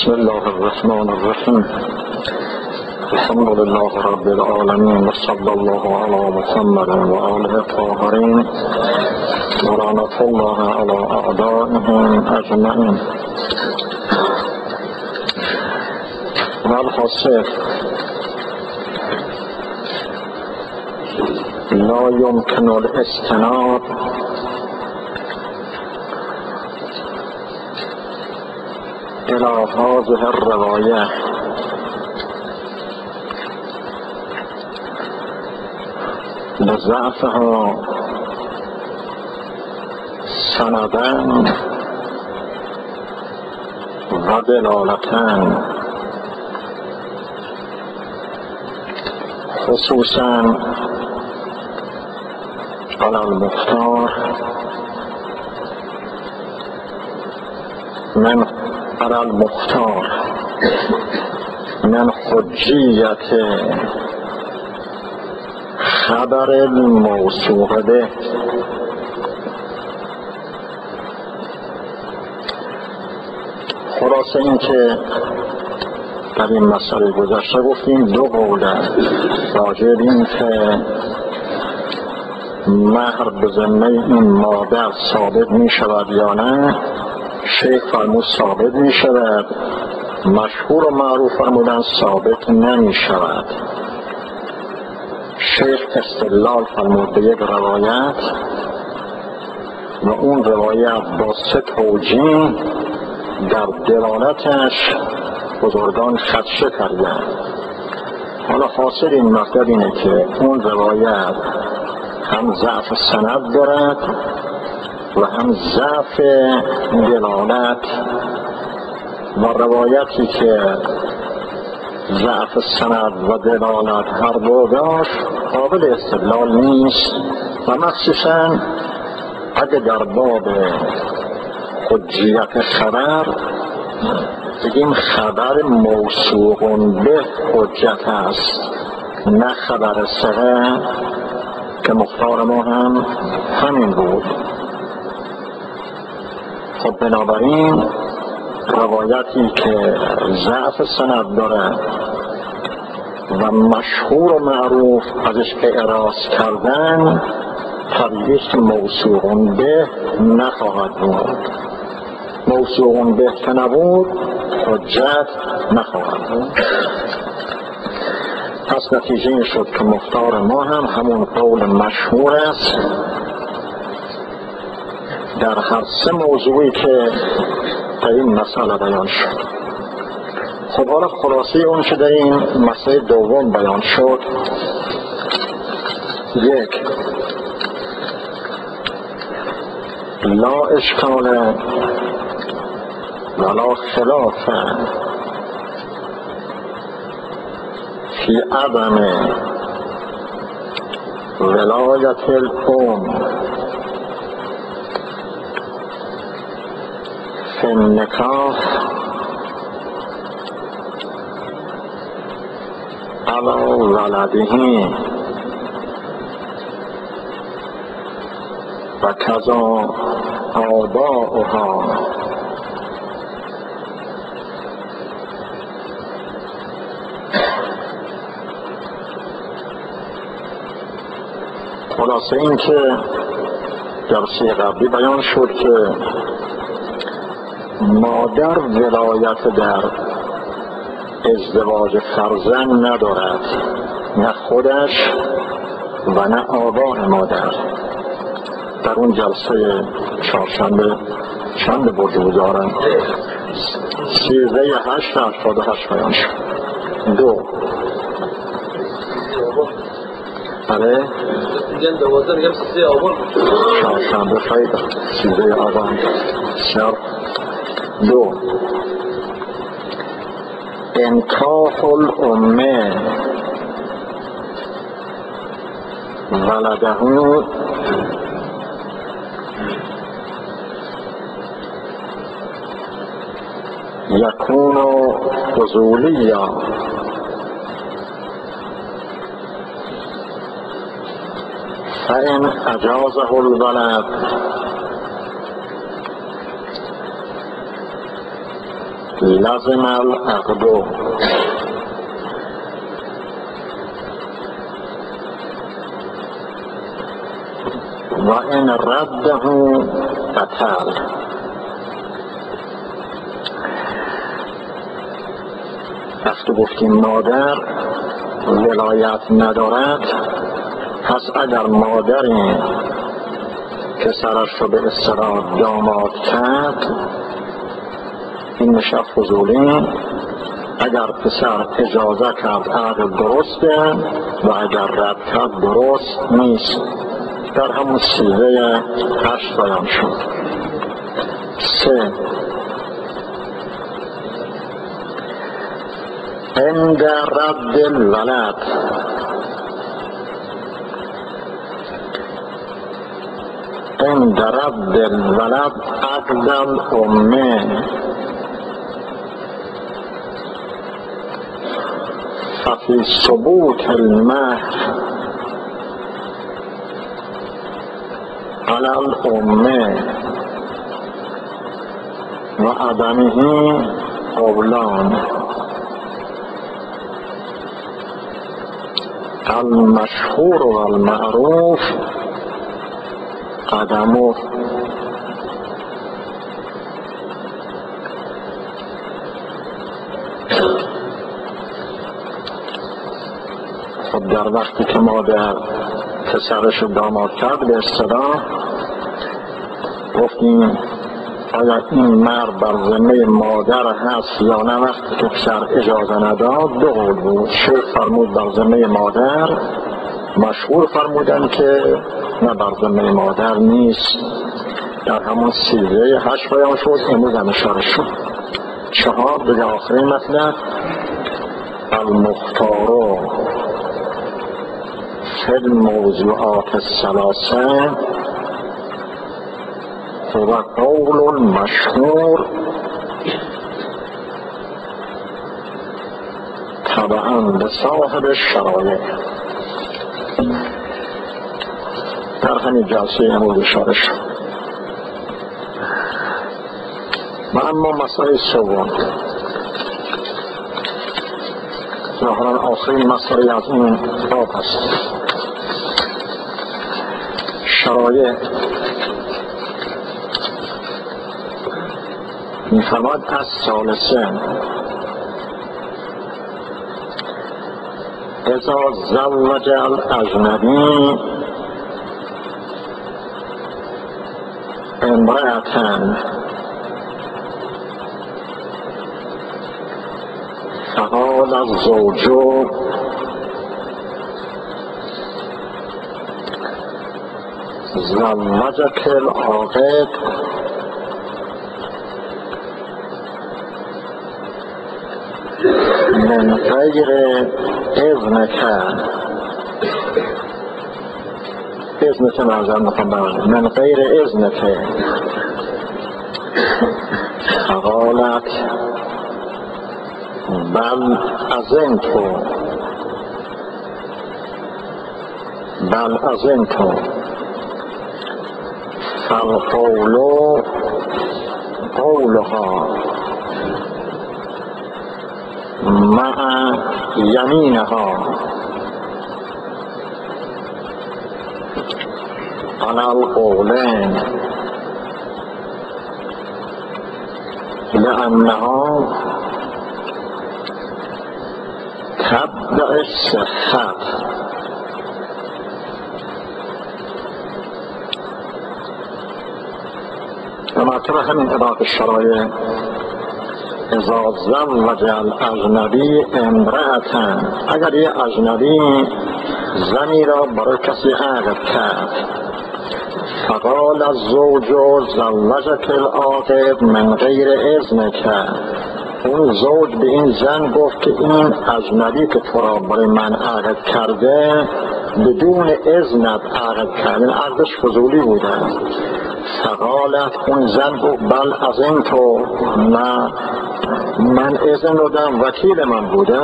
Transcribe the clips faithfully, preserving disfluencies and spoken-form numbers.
بسم الله الرحمن الرحیم. الحمد لله رب العالمین و صلی الله علی محمد و آله الطاهرین و لعنة الله علی اعدائهم اجمعین. والحاصل لا يمكن الاستناد الى هذه الرواية لضعفها سندا و دلالتا، خصوصا على المختار من على المختار من حجیت خبر الموثوق به. خلاصه این که در این مسئله گذشته گفتیم دو قوله راجع به این که مهر به ذمه این مادر ثابت می شود یا نه. شیخ فرمود ثابت می شود، مشهور و معروف فرمودن ثابت نمی شود. شیخ استدلال فرمود به یک روایت و اون روایت با سه توجیه در دلالتش بزرگان خدشه کردن. حالا حاصل این مطلب اینه که اون روایت هم ضعف سند دارد و هم ضعف دلالت، و روایتی که ضعف سند و دلالت هر دو داشت قابل استدلال نیست، و مخصوصا اگه در باب حجیت خبر بگیم خبر موثوق به حجت است، نه خبر ثقه که مختار ما هم همین بود. خب بنابراین روایتی که ضعف سند داره و مشهور و معروف ازش اعراض کردن طبیعی که موثوق به نخواهد بود. موثوق به که نبود حجت نخواهد بود. پس نتیجه این شد که مختار ما هم همون قول مشهور است در هر سه موضوعی که در این مسئله بیان شد. خب حالا خلاصه اون که در این مسئله دوم بیان شد، یک، لا اشکال ولا خلاف فی عدم ولایت الام فی النکاح علی ولده و کذا آباؤها. خلاصه این که جلسه قبلی بیان شد که مادر ولایت در ازدواج فرزند ندارد، نه خودش و نه آباء مادر. در اون جلسه چهارشنبه چند برجو دارن سیزده هشت هشتاد و هشت بیان شد. دو بله میگن دوازده میگم سیزده آبان چهارشنبه خیلی سیزده آبان شب. دو، انکاح الامه ولده یکون فضولیا فإن اجازه الولد لزم العقد و این رده بطل. وقتی گفتیم مادر ولایت ندارد، پس اگر مادری پسرش رو به اصطلاح داماد کرد این میشه فضولی. اگر پسر اجازه کرد عقد درسته و اگر رد کرد درست نیست. در همون سیغه هشت بیان شد. سه، عند رد الولد، عند رد الولد عقد الامه ففي ثبوت المهر على الامه و عدمه قولان. المشهور و المعروف عدمه. خب در وقتی که مادر پسرش رو داماد کرد به اصطلاح گفتیم آیا این مرد بر ذمه مادر هست یا نه؟ وقتی که پسر اجازه نداد دو قول بود. شیخ فرمود بر ذمه مادر، مشهور فرمودن که نه بر ذمه مادر نیست. در همون سیغه هشت بیان شد. امروز هم اشاره شد. چهار دیگه آخرین مطلب المختار فی الموضوعات الثلاثه و قول المشهور تبعاً به صاحب الشرایع. در همین جلسه امروز اشاره شد. و اما مسئله سوم ظاهراً آخرین مسئله از این باب است. شرایع می‌فرماید از ثالثه اذا زوج الاجنبی امرأة فقال الزوج زوجك العاقد من غیر اذنک، اذنک معذر مطمئن من غیر اذنک فقالت بل اذنت بل اذنت فالقول قولها مع یمینها على القولين لأنها تبدأ الصحة. و مطرح همین عبارت الشرایع اذا زوج الاجنبی امرأة، اگر یه اجنبی زنی را برای کسی عقد کرد فقال الزوج زوجك العاقد من غیر اذنک، اون زوج به این زن گفت که این اجنبی که تو را برای من عقد کرده بدون اذنت عقد کرده، عقدش فضولی بوده. فقالت اون زن گفت بل اذنت، نه من اذن دادم، وکیل من بوده.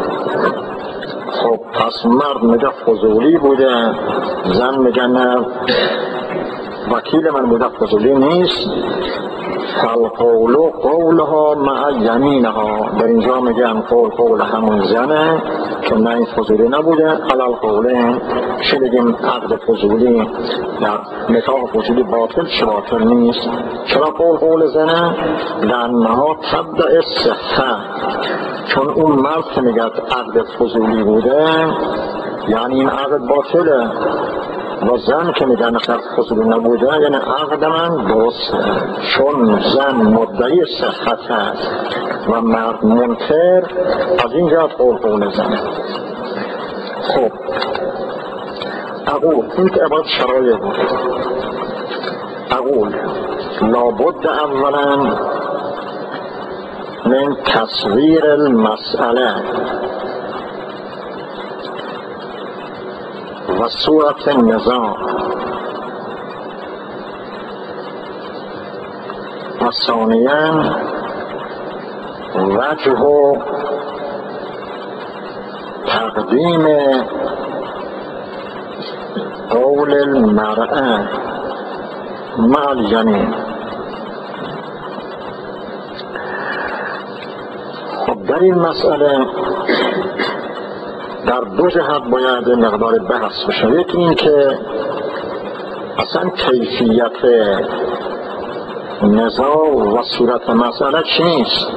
خب پس مرد میگه فضولی بوده، زن میگه نه وکیل من بوده فضولی نیست. فالقول قولها مع یمینها. در اینجا میگن قول قول همون زنه که نه این فضولی نبوده. علال قولین چه بگیم عقد فضولی یا نکاح فضولی باطل چه باطل نیست. چرا قول قول زنه؟ لانها تبدأ صحه، چون اون مرد که میگه عقد فضولی بوده یعنی این عقد باطله، و زن که میگن عقد فضولی نبوده یعنی عقد من درسته، چون زن مدعی صحت هست و مرد منکر. از این جهت قول قول زنه. خب اقول این که عبارت شرایع بود. اقول لابد اولا من تصویر المسئله و صورت النزاع و ثانیاً وجه تقدیم قول المرأة مع الجنین. خب در این مسئله در دو جهت باید مقدار بحث بشه. یکی این که اصلا کیفیت نزاع و صورت مسئله چیست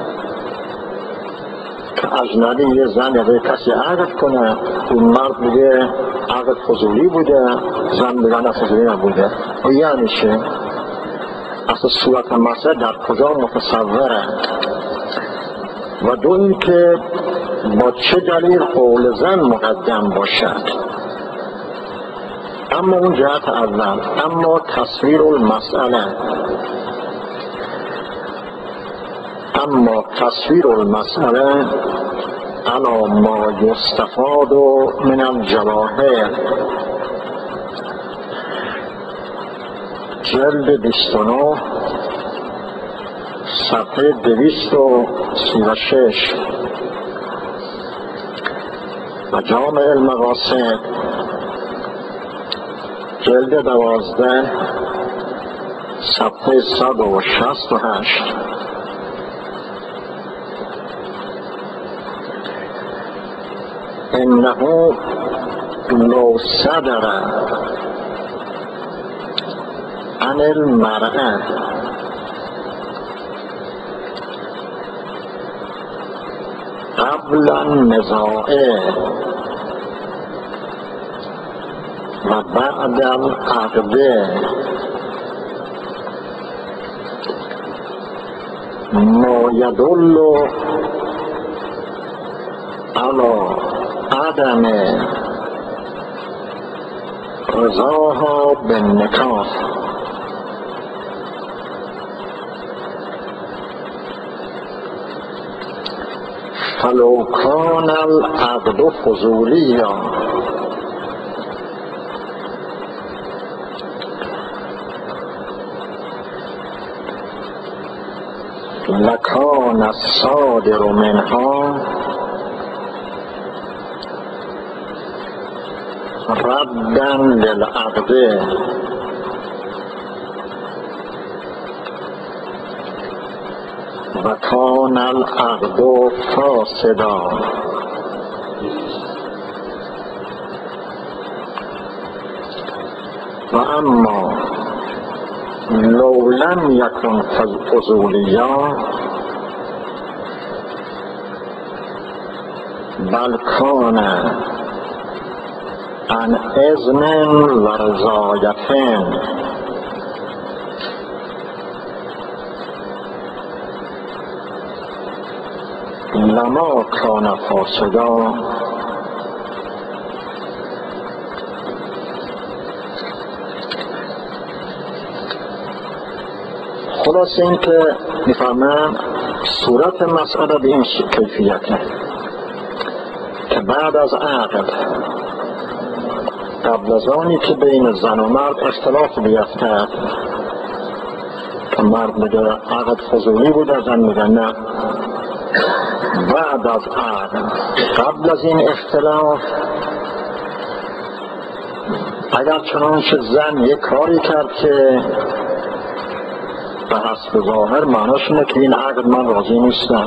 که اجنبی یه زن یا کسی عقد کنه، اون مرد میگه عقد فضولی بوده، زن میگه نه فضولی نبوده. و یعنی چه؟ اصلا صورت مسئله در کجا متصوره؟ و دو این که با چه دلیل قول زن مقدم باشد. اما اون جهت اول، اما تصویر المسئله اما تصویر المسئله علی ما یستفاد من الجواهر، جلد بیست و نه صفحه دویست و سی و شش و جامع المقاصد جلد دوازده صفحه صد و شصت و هشت. انه لو صدر عن المرأة قبل النزاع و بعد العقد ما يدل على عدم رضاها بالنکاح فلو کان العقد فضولیا لکان الصادر منها ردا للعقد و کان العقد فاسدا. و اما لو لم یکن فضولیا بل کان عن اذن و رضایتین لما کان فاسدا. خلاص این که میفهمم صورت مسئله به این کیفیته که بعد از عقد، قبل از آنی که بین زن و مرد اختلاف بیفتد که مرد میگه عقد فضولی بوده، زن میگه نه، بعد از عقد قبل از این اختلاف اگر چنانچه زن یک کاری کرد که به حسب ظاهر معناش اینه که این عقد من راضی نیستم.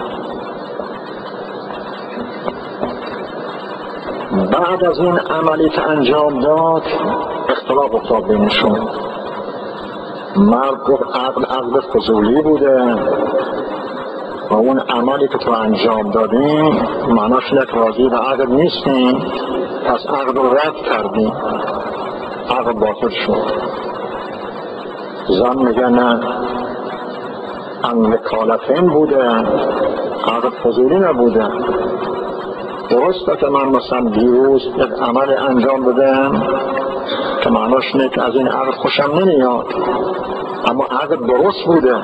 بعد از این عملی که انجام داد اختلاف افتاد بینشون. مرد گفت عقد عقد فضولی بوده و اون عملی که تو انجام دادی معناش اینه که راضی به عقد نیستی، پس عقد رو رد کردی، عقد باطل شد. زن میگه نه، ان وکالتین بوده، عقد فضولی نبوده. درسته که من مثلا دیروز یک عمل انجام بدم که معناش اینه که از این عقد خوشم نمیاد، اما عقد درست بوده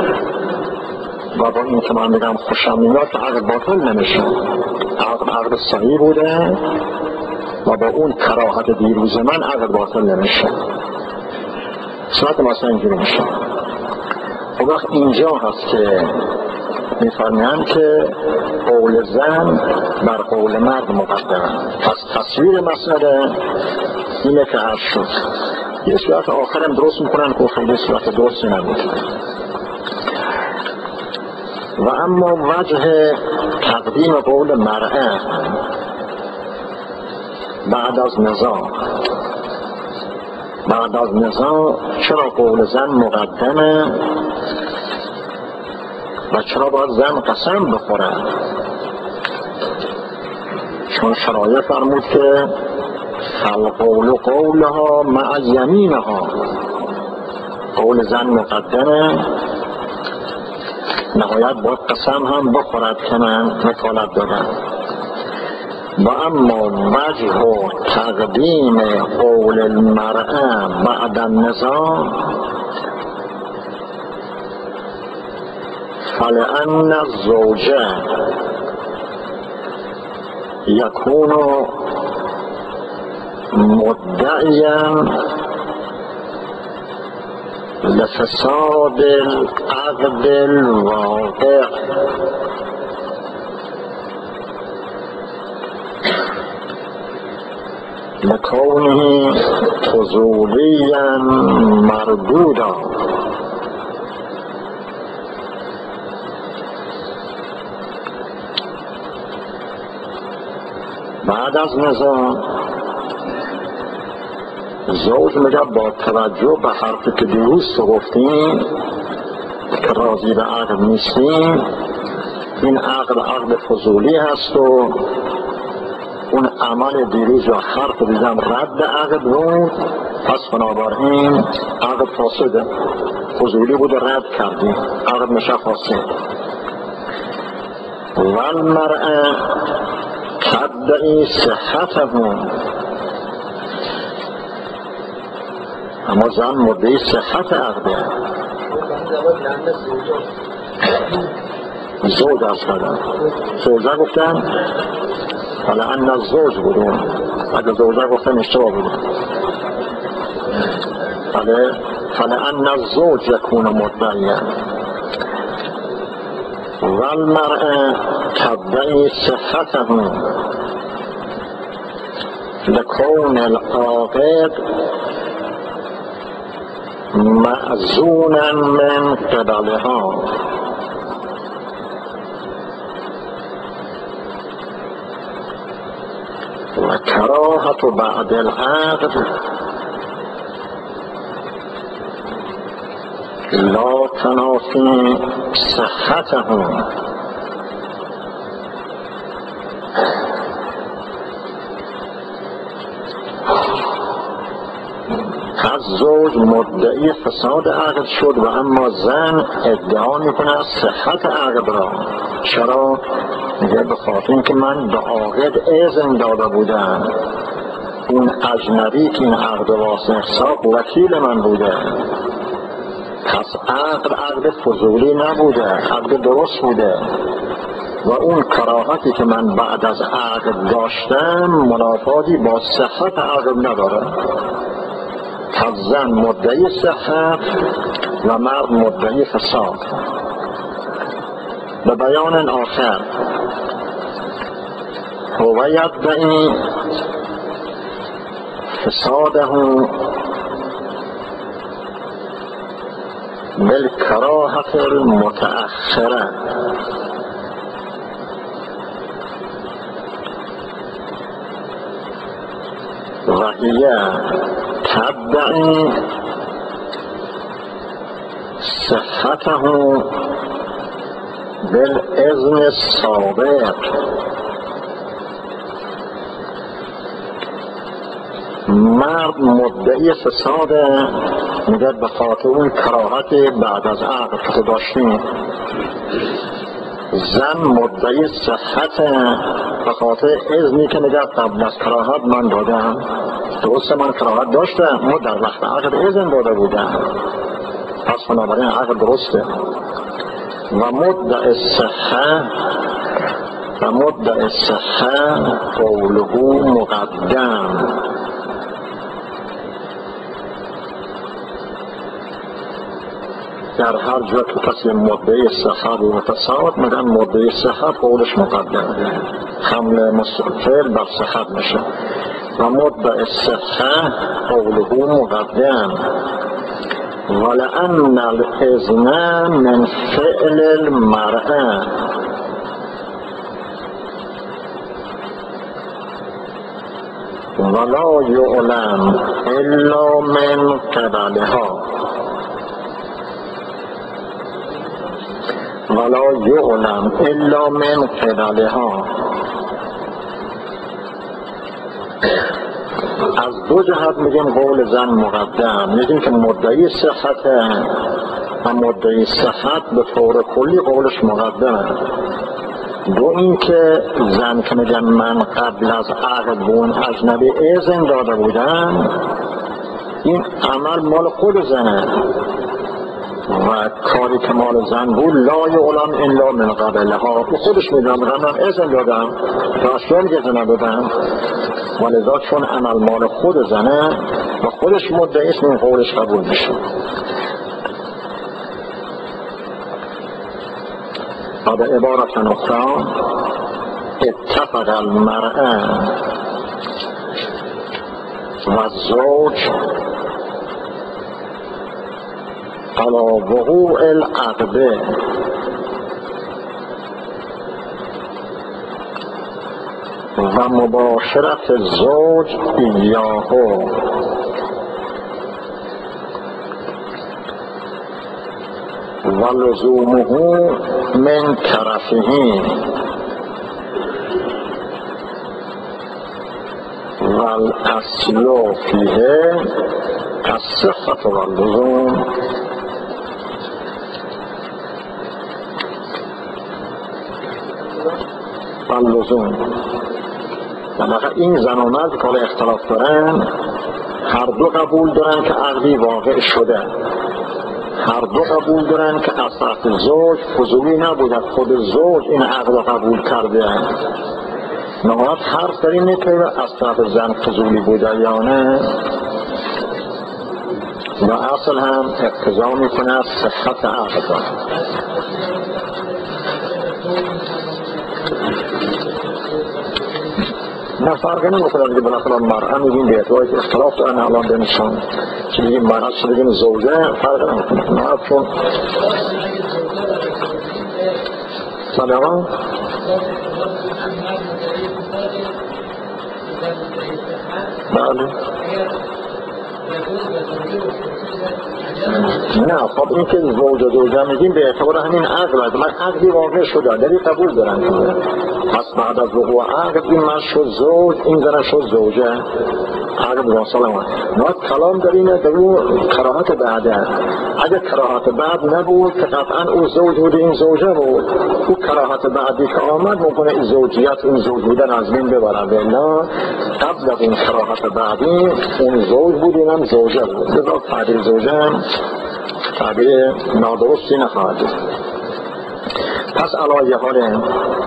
و با این که من میگم خوشم نمیاد که عقد باطل نمیشه. عقد عقد صحیح بوده و با اون کراهت دیروز من عقد باطل نمیشه. صورت مثلا اینجوری میشه. خب وقت اینجا هست که میفرمایند که قول زن بر قول مرد مقدمه. پس تصویر مسئله اینه که هر شد یه صورت آخرم درست میکنن که خیلی صورت درستی نبود. و اما وجه تقدیم قول مرأة بعد از نزاع، بعد از نزاع چرا قول زن مقدمه و چرا باید زن قسم بخوره؟ چون شرایع فرمود که فالقول قولها مع یمینها، قول زن مقدمه، نهایت باید قسم هم بخورد که من وکالت دادم. و اما وجه تقدیم قول المرأة بعد النزاع فلأن الزوجة يكون مدعيا لفساد العقد الواقع لكونه فضوليا مردودا. بعد از نزاع زوج میگه با توجه به حرفی که دیروز تو گفتیم که راضی به عقد نیستیم، این عقد عقد فضولی هست و اون عمل دیروز یا حرف دیدم رد عقد بود، پس بنابراین عقد فاسده، فضولی بود رد کردیم، عقد میشه فاسد. والمرأة تدعی صحتهم، اما زن مدعی صحت عقده. زوج از کردن زوجه گفتن فلأن الزوج بودون، اگر زوجه گفتن اشتباه بودون. فلأن الزوج یکون مدعیا والمرأة تدعی صحتهم لكون العاقد معزونا من قبلها. و کراهت بعد العقد لا تنافی صحتهم. از زوج مدعی فساد عقد شد و اما زن ادعا میکنه صحت عقد را. چرا؟ میگه به خاطر اینکه من به عاقد اذن داده بودم، اون اجنبی که این عقد واسه حساب وکیل من بوده، پس عقد عقد فضولی نبوده، عقد درست بوده و اون کراهتی که من بعد از عقد داشتم منافاتی با صحت عقد نداره. پس زن مدعی صحت و مرد مدعی فساد. به بیان آخر هو یدعی فساده بالکراهت المتأخره و هی تدعی صحته بالاذن السابق. مرد مدعی فساده، میگه به خاطر اون کراهت بعد از عقد که داشتیم. زن مدعی صحت به خاطر اذنی که میگه قبل از کراهت من دادم. درسته من کراهت داشتم، ما در وقت عقد اذن داده بودم، پس بنابراین عقد درسته. و مدعی صحت و مدعی صحت قوله مقدم. در هر جا که کسی مدعی صحت و فساد میگن مدعی صحت قولش مقدم، حمل فعل بر صحت میشه. و مدعی صحت قوله مقدم ولأن الاذن من فعل المرأة ولا يعلم الا من قبلها ولا يعلم الا من قبلها. از دو جهت میگیم قول زن مقدم. میگیم که مدعی صحته و مدعی صحت به طور کلی قولش مقدمه. دو این که زن که میگن من قبل از عقد به اون اجنبی اذن داده بودم، این عمل مال خود زنه و کاری که مال زن بود لا یعلم الا من قبلها. او خودش میدونم من اذن دادم، راستی میگه زن دادم، ولذا چون عمل مال خود زنه و خودش مدعیست این قولش قبول میشه. و به عبارت اخرى اتفق المرأة و الزوج على وقوع العقد و مباشرت الزوج ایاه و لزومه من طرفه و الاصل فیه الصحة و اللزوم. اللزوم در این زن و مرد که اختلاف دارن، هر دو قبول دارن که عقدی واقع شده، هر دو قبول دارن که از طرف زوج فضولی نبوده، خود زوج این عقد قبول کرده. نهایت حرف در اینه که از طرف زن فضولی بوده یا نه، و اصل هم اقتضا میکنه صحت عقد. نه فرقی نمیکنه دیگه، بالاخره مرأة میگیم به اعتباری که اختلاف دارن الان بینشان، چه بگیم مرأة چه بگیم زوجه، فرقی نمیکنه. نه چون سلام بله نه خب این که زوج زوجه میگیم به اعتبار همین عقل است، من عقلی واقع شده داری قبول دارن کنه. پس بعد از وقوع عقد این من شد زوج، این زن شد زوجه، عقد واصل هم ما کلام در اینه در اون کراهت بعده. اگه کراهت بعد نبود که قطعا او زوج بود این زوجه بود، او کراهت بعدی که آمد ممکنه این زوجیت این زوج بودن از بین ببره، ولی قبل از این کراهت بعدی اون زوج بود اینم زوجه بود. لذا تعبیر زوجه هم تعبیر نادرستی نخواهد. پس علایه حال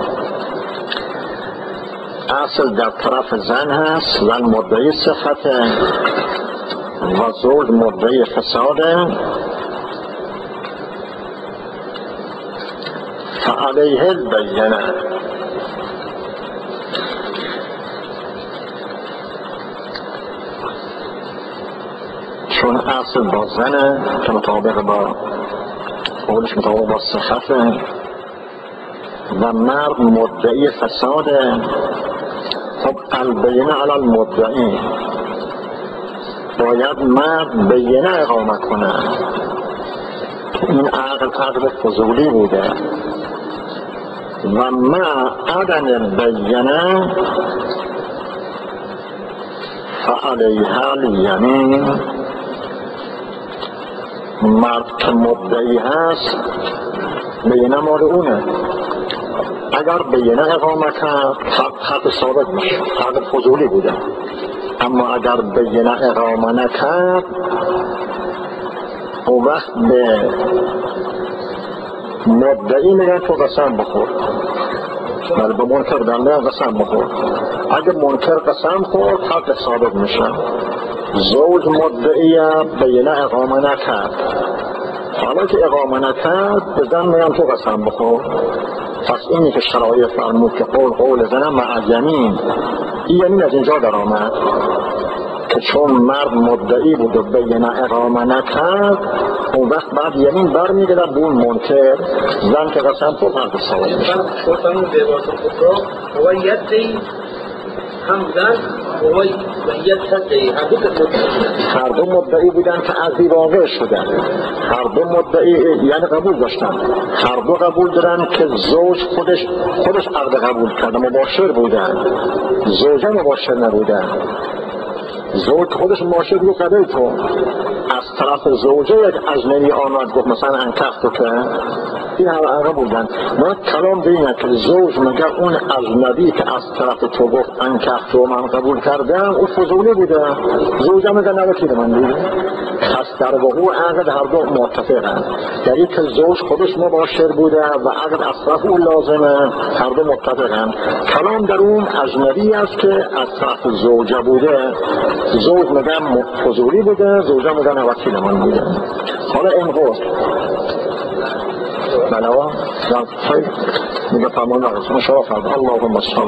اصل در طرف زن هست، زن مدعی صحته و زوج مدعی فساده. فعلیه البینه، چون اصل با زنه که مطابق با قولش مطابق با صحته و مرد مدعی فساده. خب البینه علی المدعی، باید مرد بینه اقامه کنه که این عقد عقد فضولی بوده و ما عدم بینه فعلیها الیمین. مرد که مدعی هست بینه مال اونه، اگر بینه اقامه کرد حق ثابت میشه، حق فضولی بوده. اما اگر بینه اقامه نکرد اون وقت به مدعی میگن تو قسم بخور، ولی به منکر دنده قسم بخور. اگر منکر قسم خورد حق ثابت میشه. زوج مدعی بینه اقامه نکرد، حالا که اقامه نکرد به زن میگن تو قسم بخور. پس اینی که شرایع فرمود که قول قول زن مع یمین، این یمین از اینجا در آمد که چون مرد مدعی بود و بینه اقامه نکرد اون وقت بعد یمین برمیگرد به اون منکر، زن که قسم خورد حق ثابت میشه. گفتم به واسه خود را هو یدی هم زن هو یدی تدعی هر دو هر دو مدعی بودن که عقدی واقع شدن، هر دو مدعی یعنی قبول داشتن، هر دو قبول دارن که زوج خودش خودش عقد قبول کرده، مباشر بودن، زوجه مباشر نبودن. زوج خودش مباشر بود قبل تو، از طرف زوجه یک اجنبی آمد گفت مثلا انکخت تو که این همه عقد بودن. ما کلام بینه که زوج مگر اون اجنبی که از طرف تو گفت انکخت تو من قبول کردم او فضولی بوده، زوجه مگر نوکیل من بوده. پس در وقوع عقد هر دو متفقن، یعنی که زوج خودش مباشر بوده و عقد از طرف او لازمه، هر دو متفقن. کلام در اون اجنبی است که از طرف زوجه بوده، زوج مگر فضولی بوده، زوجه مگر وکیل من بوده. حالا این قول بلوا خیلی میگه فرمان رسول شما فرد اللهم صل